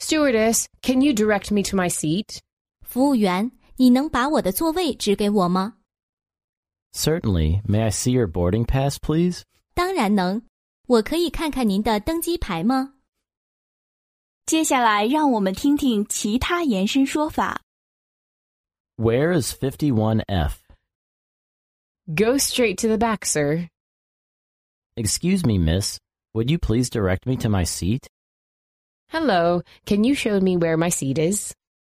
Stewardess, can you direct me to my seat? 服务员，你能把我的座位指给我吗？ Certainly. May I see your boarding pass, please? 当然能。我可以看看您的登机牌吗？ 接下来让我们听听其他延伸说法。 Where is 51F? Go straight to the back, sir. Excuse me, miss. Would you please direct me to my seat? Hello, can you show me where my seat is?